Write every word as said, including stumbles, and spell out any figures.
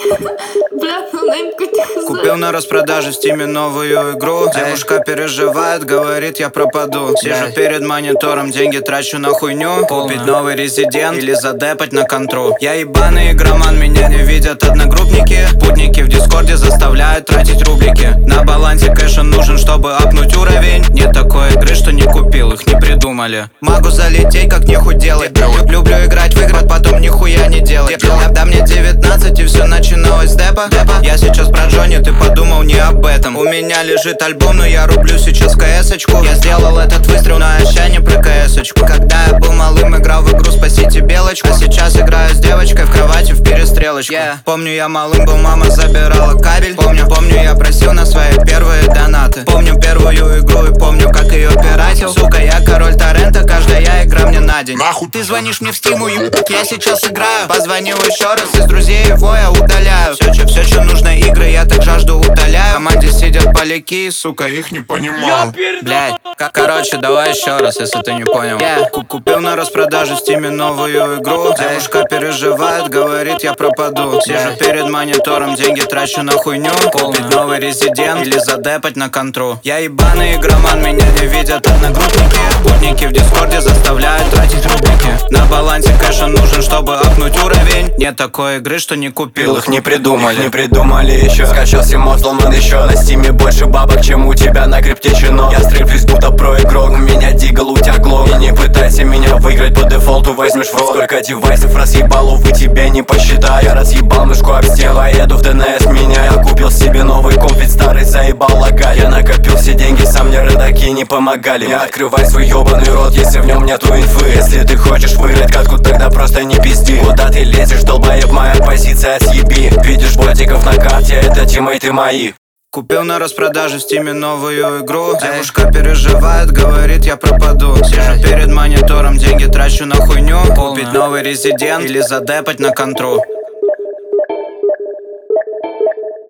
Бля, ну дай им какой-то. Купил на распродаже в стиме новую игру. Девушка переживает, говорит, я пропаду. Сижу перед монитором, деньги трачу на хуйню. Купить новый резидент или задепать на контру. Я ебаный игроман, меня не видят одногруппники. Путники в дискорде заставляют тратить рублики. На балансе кэша нужен, чтобы апнуть уровень. Нет такой игры, что не купил, их не придумали. Могу залететь, как нехуй делать. Люблю играть в игры, потом нихуя не делать. Когда мне девятнадцать и все начиналось с депа. Я сейчас про Джонни, ты подумал не об этом. У меня лежит альбом, но я рублю сейчас кс-очку. Я сделал этот выстрел, но я не про кс-очку. Когда я был малым, играл в игру «Спасите белочку». А сейчас играю с девочкой в кровати в перестрелочку. yeah. Помню, я малым был, мама забирала кабель. Помню, помню, я просил на свои первые донаты. Помню первую игру и помню, как ее пиратил. Сука, я король торрента, каждая игра мне на день. Нахуй ты звонишь мне в стиму, ебать, я сейчас играю. Позвонил еще раз, из друзей его я удаляю. Все, что, все, что нужно игры, я так жажду удаляю. В команде сидят поляки, сука, их не понимал. Блять, как короче, давай еще раз, если ты не понял. Я купил на распродаже в стиме новую игру. Девушка переживает, говорит, я пропаду. Сижу перед монитором, деньги трачу на хуйню. Купить новый резидент или задепать на контру. Я ебаный игроман, меня не видят одногруппники. Путники в дискорде заставляют тратить рублики. На балансе кэша нужен, чтобы апнуть уровень. Нет такой игры, что не купил, их не придумали. Не придумали еще. Скачал Симон, сломан еще. На стиме больше бабок, чем у тебя на крипте чино. Я стриплюсь, будто про игрок. У меня дигл, у тебя глок. И не пытайся меня выиграть, по дефолту возьмешь в рот. Сколько девайсов разъебал, увы, тебе не посчитаю. Я разъебал мышку об стену, а еду в ДНС меня. Я купил себе новый комп, ведь старый заебал лагать. Я накопил все деньги, сам мне родаки не помогали. Не открывай свой ебаный рот, если в нем нету инфы. Если ты хочешь выиграть катку, тогда просто не пизди. Куда ты лезешь, долбоеб, моя позиция съеби. Видишь ботиков на карте, это тиммейты мои. Купил на распродаже в стиме новую игру. Девушка переживает, говорит, я пропаду. Сижу перед монитором, деньги трачу на хуйню. Купить новый резидент или задепать на контру.